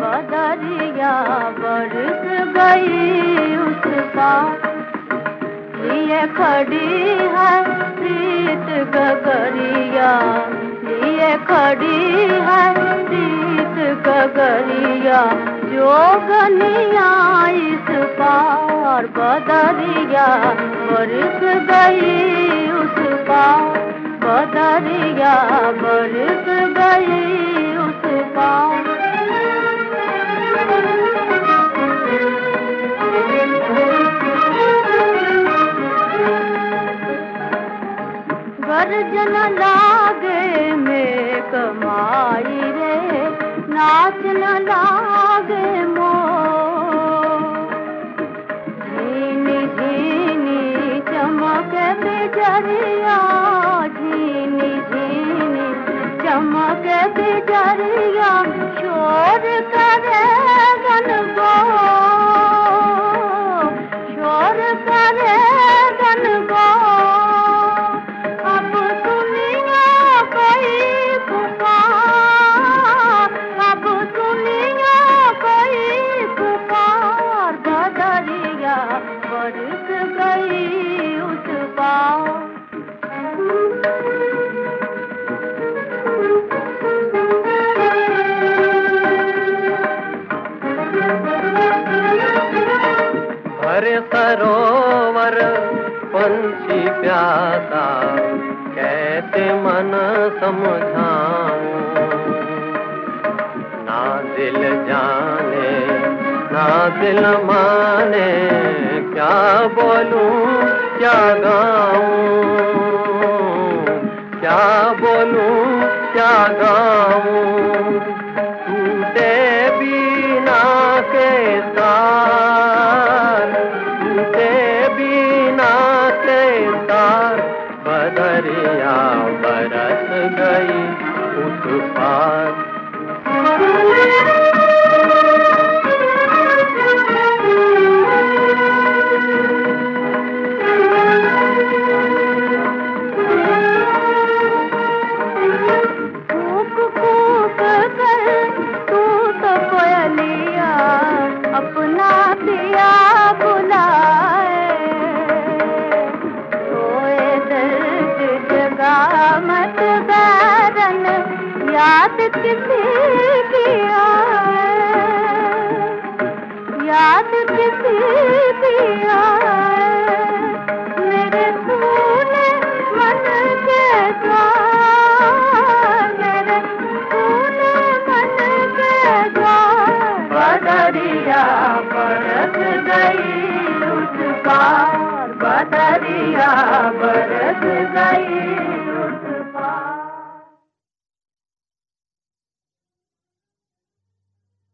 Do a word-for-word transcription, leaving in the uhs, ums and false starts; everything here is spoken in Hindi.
बदरिया बरस गई उस पार, लिए खड़ी है प्रीत गगरिया, लिए खड़ी है प्रीत गगरिया, जोगनिया इस पार, बदरिया बरस गई उस पार, बदरिया बरस गई उस पार। गर्जन लागे में कमाई रे, नाच न लागे मोर, झीनी झीनी चमक बिजरिया, झीनी झीनी चमक बिजरिया, शोर करे गनगो, शोर करे गनगो, अब सुनिया कोई पुकार, अब सुनिया कोई पुकार, बदरिया बरस गई उस पार। भरे सरोवर पंछी प्यासा, कैसे मन समझाऊं, ना दिल जाने ना दिल माने, क्या बोलूं क्या गाऊं, क्या बोलूं क्या गाऊं, टूटे बिना के तार, टूटे बिना के तार, बदरिया बरस गई उस पार। कूक कूक कर तू तो कोयलिया, अपना पिया बुलाए, सोए दर्द जगा मत बैरन, याद किसी की आए, याद किसी की आए, मेरे तूने मन के द्वार, मेरे तूने मन के द्वार, बदरिया बरस गई उस पार, बदरिया बरस गई